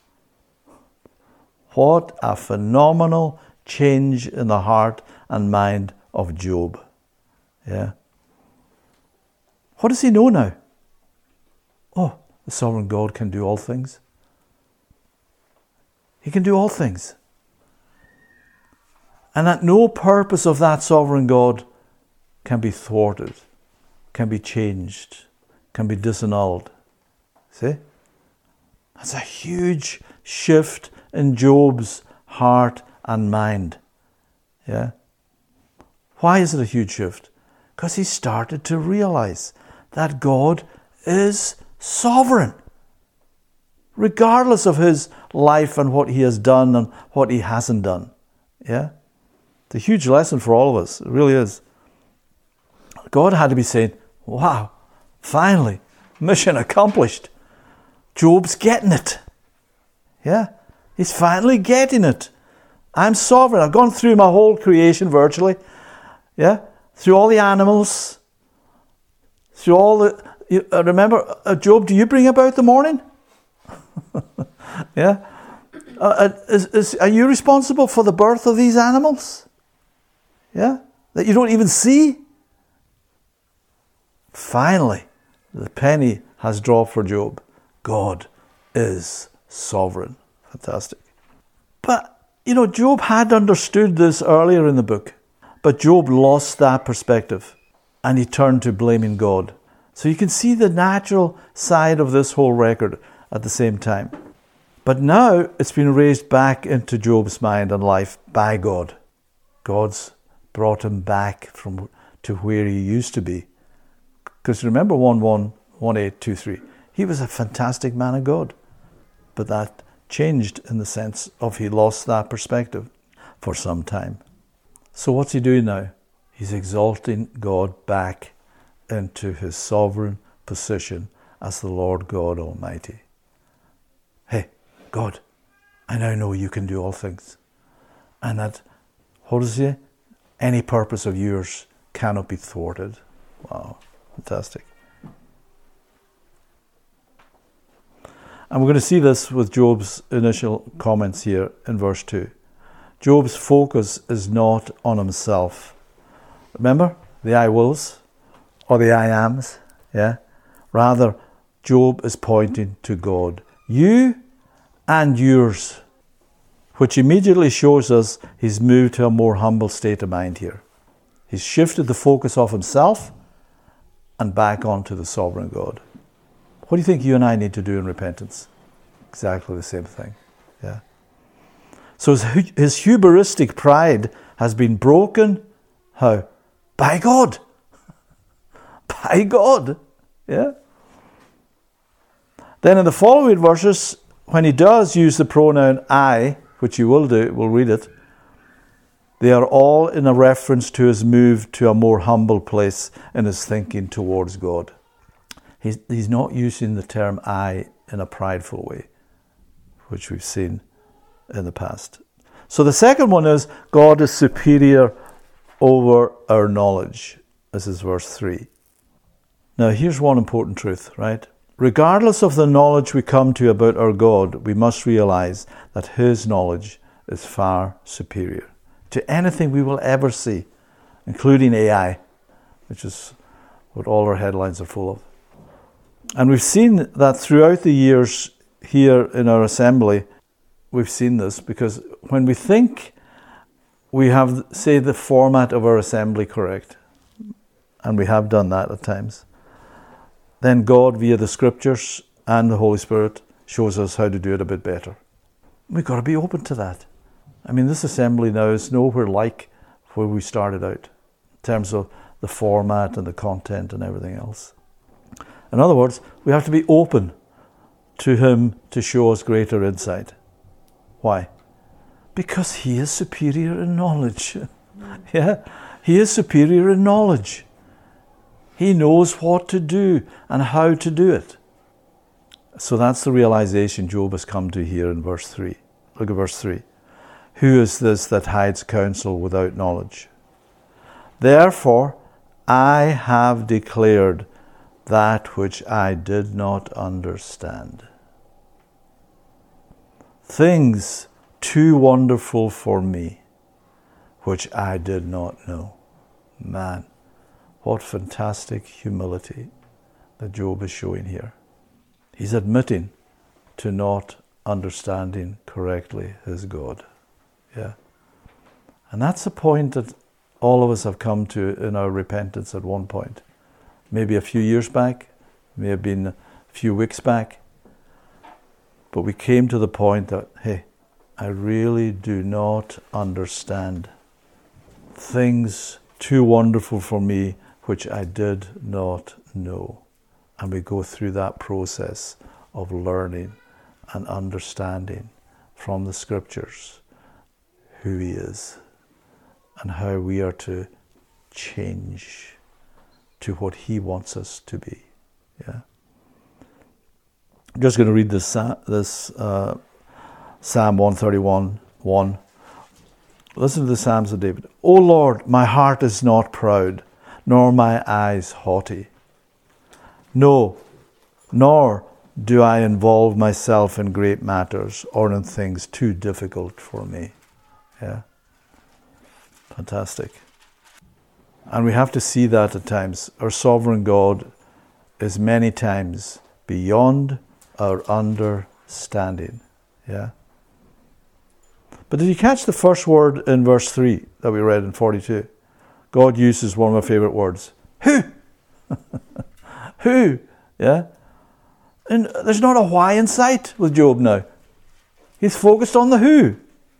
What a phenomenal change in the heart and mind of Job. Yeah. What does he know now? Oh, the sovereign God can do all things. He can do all things. And that no purpose of that sovereign God can be thwarted, can be changed, can be disannulled. See? That's a huge shift in Job's heart and mind. Yeah? Why is it a huge shift? Because he started to realize that God is sovereign, regardless of his life and what he has done and what he hasn't done. Yeah? It's a huge lesson for all of us. It really is. God had to be saying, wow, finally, mission accomplished. Job's getting it. Yeah? He's finally getting it. I'm sovereign. I've gone through my whole creation virtually. Yeah? Through all the animals. Through all the... You, uh, remember, uh, Job, do you bring about the morning? Yeah? Uh, uh, is, is, are you responsible for the birth of these animals? Yeah? That you don't even see? Finally, the penny has dropped for Job. God is sovereign. Fantastic. But, you know, Job had understood this earlier in the book, but Job lost that perspective and he turned to blaming God. So you can see the natural side of this whole record at the same time. But now it's been raised back into Job's mind and life by God. God's brought him back from to where he used to be. Because remember one one, one eight, two three. He was a fantastic man of God. But that changed in the sense of he lost that perspective for some time. So what's he doing now? He's exalting God back into his sovereign position as the Lord God Almighty. Hey, God, I now know you can do all things. And that, what does he say? Any purpose of yours cannot be thwarted. Wow, fantastic. And we're going to see this with Job's initial comments here in verse two. Job's focus is not on himself. Remember, the I wills or the I ams, yeah? Rather, Job is pointing to God. You and yours, which immediately shows us he's moved to a more humble state of mind here. He's shifted the focus off himself and back onto the sovereign God. What do you think you and I need to do in repentance? Exactly the same thing. Yeah. So his, his hubristic pride has been broken. How? By God. By God. Yeah. Then in the following verses, when he does use the pronoun I, which he will do, we'll read it, they are all in a reference to his move to a more humble place in his thinking towards God. He's, he's not using the term I in a prideful way, which we've seen in the past. So the second one is God is superior over our knowledge. This is verse three. Now here's one important truth, right? Regardless of the knowledge we come to about our God, we must realize that his knowledge is far superior to anything we will ever see, including A I, which is what all our headlines are full of. And we've seen that throughout the years here in our assembly, we've seen this because when we think we have, say, the format of our assembly correct, and we have done that at times, then God, via the scriptures and the Holy Spirit, shows us how to do it a bit better. We've got to be open to that. I mean, this assembly now is nowhere like where we started out in terms of the format and the content and everything else. In other words, we have to be open to him to show us greater insight. Why? Because he is superior in knowledge. Yeah, he is superior in knowledge. He knows what to do and how to do it. So that's the realization Job has come to here in verse three. Look at verse three. Who is this that hides counsel without knowledge? Therefore, I have declared that which I did not understand. Things too wonderful for me, which I did not know. Man, what fantastic humility that Job is showing here. He's admitting to not understanding correctly his God. Yeah. And that's a point that all of us have come to in our repentance at one point. Maybe a few years back, may have been a few weeks back. But we came to the point that, hey, I really do not understand things too wonderful for me which I did not know. And we go through that process of learning and understanding from the scriptures who he is and how we are to change to what he wants us to be. Yeah. I'm just going to read this, this uh, Psalm one thirty-one, one. Listen to the Psalms of David. O Lord, my heart is not proud, nor my eyes haughty. No, nor do I involve myself in great matters or in things too difficult for me. Yeah. Fantastic. And we have to see that at times. Our sovereign God is many times beyond our understanding. Yeah. But did you catch the first word in verse three that we read in forty-two? God uses one of my favorite words. Who? Who? Yeah. And there's not a why in sight with Job now. He's focused on the who.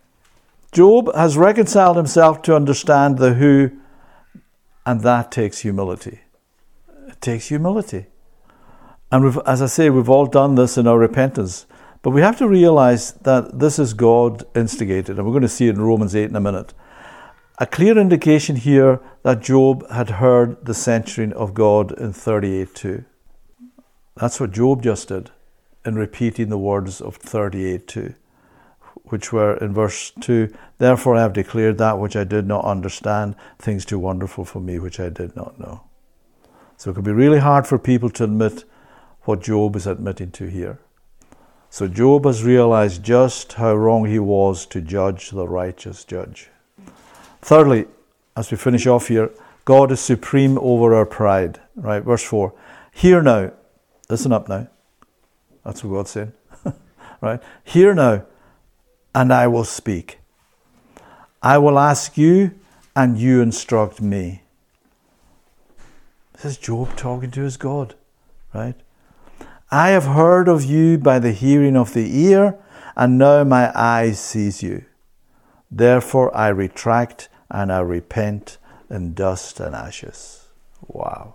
Job has reconciled himself to understand the who, and that takes humility. It takes humility. And we've, as I say, we've all done this in our repentance. But we have to realize that this is God instigated, and we're going to see it in Romans eight in a minute. A clear indication here that Job had heard the censuring of God in thirty-eight two. That's what Job just did in repeating the words of thirty-eight two, which were in verse two, therefore I have declared that which I did not understand, things too wonderful for me which I did not know. So it can be really hard for people to admit what Job is admitting to here. So Job has realized just how wrong he was to judge the righteous judge. Thirdly, as we finish off here, God is supreme over our pride. Right, verse four. Hear now, listen up now. That's what God's saying. Right? Hear now, and I will speak. I will ask you, and you instruct me. This is Job talking to his God. Right? I have heard of you by the hearing of the ear, and now my eye sees you. Therefore I retract and I repent in dust and ashes. Wow.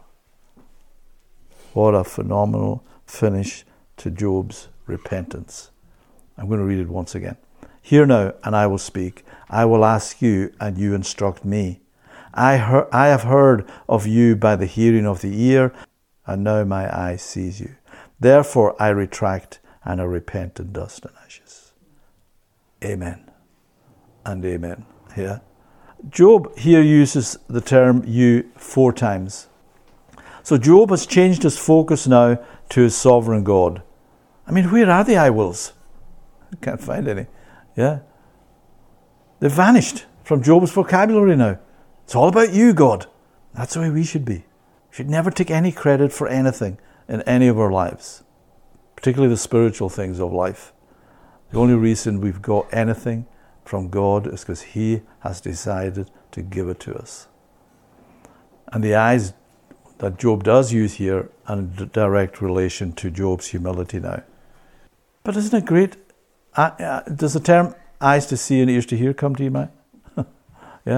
What a phenomenal finish to Job's repentance. I'm going to read it once again. Hear now, and I will speak. I will ask you, and you instruct me. I, heard, I have heard of you by the hearing of the ear, and now my eye sees you. Therefore I retract and I repent in dust and ashes. Amen and amen. Yeah. Job here uses the term you four times. So Job has changed his focus now to his sovereign God. I mean, where are the I wills? I can't find any. Yeah. They've vanished from Job's vocabulary now. It's all about you, God. That's the way we should be. We should never take any credit for anything in any of our lives, particularly the spiritual things of life. The only reason we've got anything from God is because He has decided to give it to us. And the eyes that Job does use here are in direct relation to Job's humility now. But isn't it great? Uh, uh, does the term eyes to see and ears to hear come to you, Mike? Yeah?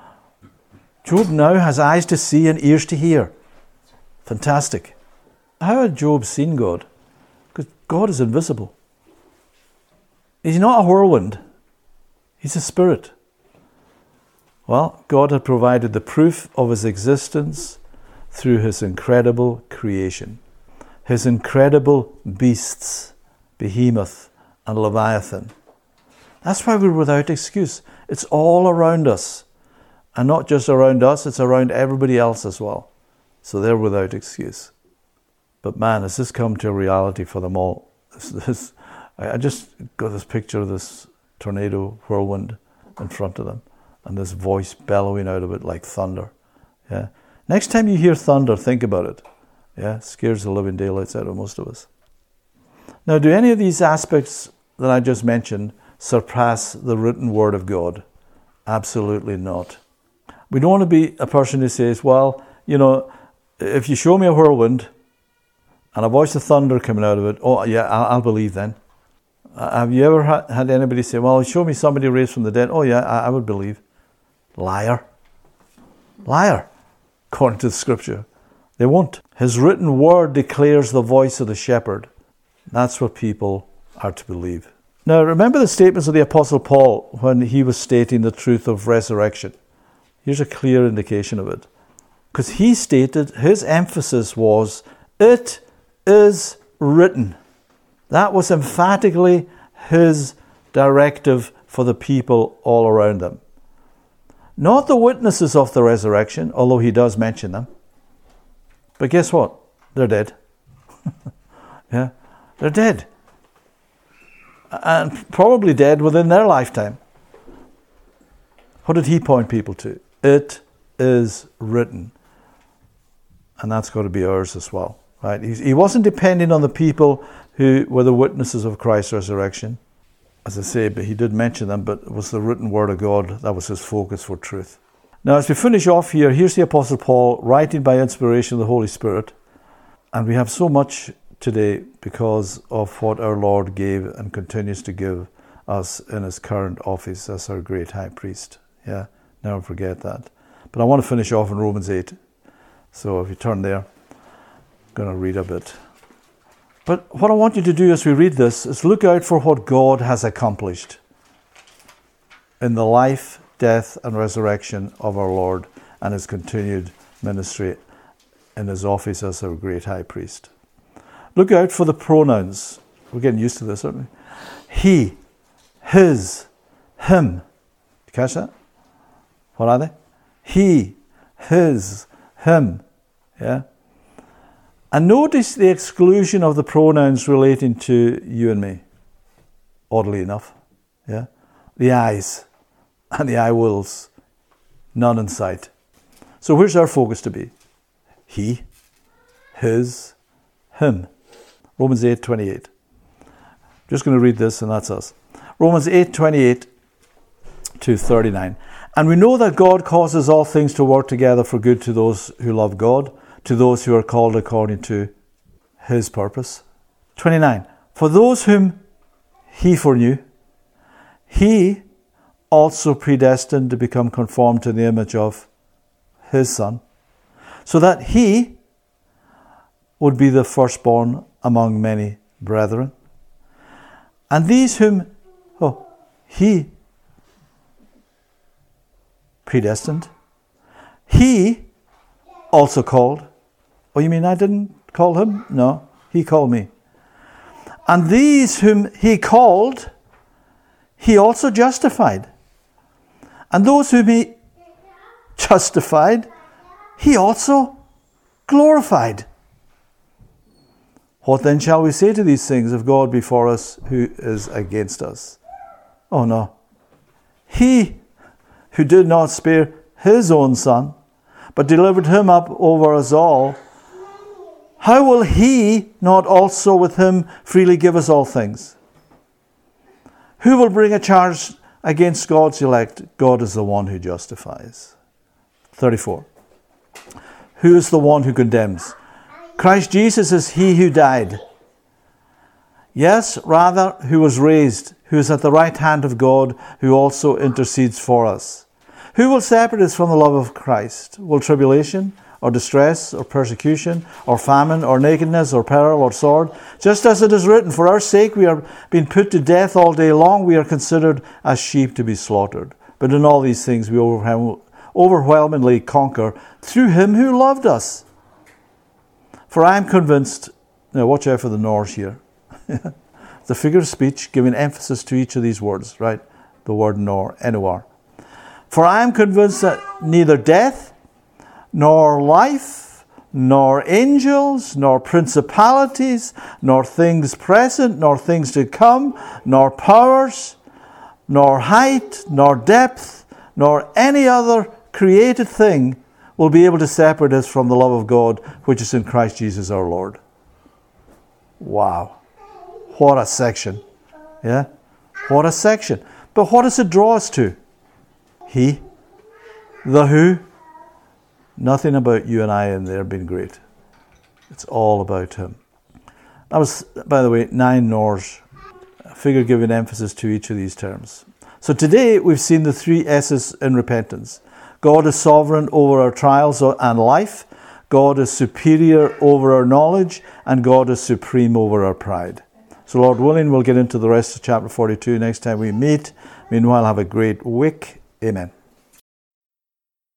Job now has eyes to see and ears to hear. Fantastic. How had Job seen God? Because God is invisible. He's not a whirlwind. He's a spirit. Well, God had provided the proof of his existence through his incredible creation. His incredible beasts, Behemoth and Leviathan. That's why we're without excuse. It's all around us. And not just around us, it's around everybody else as well. So they're without excuse. But man, has this come to a reality for them all? This, this, I just got this picture of this tornado whirlwind in front of them, and this voice bellowing out of it like thunder. Yeah. Next time you hear thunder, think about it. Yeah, it scares the living daylights out of most of us. Now, do any of these aspects that I just mentioned surpass the written word of God? Absolutely not. We don't want to be a person who says, well, you know, if you show me a whirlwind and a voice of thunder coming out of it, oh yeah, I'll, I'll believe then. Uh, have you ever ha- had anybody say, well, show me somebody raised from the dead? Oh yeah, I, I would believe. Liar. Liar, according to the scripture. They won't. His written word declares the voice of the shepherd. That's what people are to believe. Now, remember the statements of the Apostle Paul when he was stating the truth of resurrection. Here's a clear indication of it. Because he stated, his emphasis was, it is written. That was emphatically his directive for the people all around them. Not the witnesses of the resurrection, although he does mention them. But guess what? They're dead. Yeah, they're dead. And probably dead within their lifetime. What did he point people to? It is written. And that's got to be ours as well. Right? He, he wasn't depending on the people who were the witnesses of Christ's resurrection. As I say, but he did mention them, but it was the written word of God that was his focus for truth. Now, as we finish off here, here's the Apostle Paul writing by inspiration of the Holy Spirit. And we have so much today because of what our Lord gave and continues to give us in his current office as our great high priest. Yeah, never forget that. But I want to finish off in Romans eight. So if you turn there, I'm going to read a bit. But what I want you to do as we read this is look out for what God has accomplished in the life, death, and resurrection of our Lord and his continued ministry in his office as our great high priest. Look out for the pronouns. We're getting used to this, aren't we? He, his, him. Did you catch that? What are they? He, his, him. Yeah? And notice the exclusion of the pronouns relating to you and me. Oddly enough. Yeah? The I's and the I wills. None in sight. So where's our focus to be? He, his, him. Romans eight twenty-eight. Just going to read this and that's us. Romans eight twenty-eight to thirty-nine. And we know that God causes all things to work together for good to those who love God, to those who are called according to his purpose. twenty-nine. For those whom he foreknew, he also predestined to become conformed to the image of his Son, so that he would be the firstborn among many brethren. And these whom oh, he predestined, he also called. Oh, you mean I didn't call him? No, he called me. And these whom he called, he also justified. And those whom he justified, he also glorified. What then shall we say to these things? If God be for us, who is against us? Oh no. He who did not spare his own Son, but delivered him up over us all, how will he not also with him freely give us all things? Who will bring a charge against God's elect? God is the one who justifies. thirty-four. Who is the one who condemns? Christ Jesus is he who died. Yes, rather, who was raised, who is at the right hand of God, who also intercedes for us. Who will separate us from the love of Christ? Will tribulation, or distress, or persecution, or famine, or nakedness, or peril, or sword? Just as it is written, for our sake we are being put to death all day long, we are considered as sheep to be slaughtered. But in all these things we overwhelmingly conquer through him who loved us. For I am convinced, now watch out for the nors here. The figure of speech giving emphasis to each of these words, right? The word nor, N O R. For I am convinced that neither death, nor life, nor angels, nor principalities, nor things present, nor things to come, nor powers, nor height, nor depth, nor any other created thing will be able to separate us from the love of God, which is in Christ Jesus our Lord. Wow. What a section. Yeah? What a section. But what does it draw us to? He, the who. Nothing about you and I in there being great. It's all about him. That was, by the way, nine nors. A figure giving emphasis to each of these terms. So today we've seen the three S's in repentance. God is sovereign over our trials and life. God is superior over our knowledge. And God is supreme over our pride. So Lord willing, we'll get into the rest of chapter forty-two next time we meet. Meanwhile, have a great week. Amen.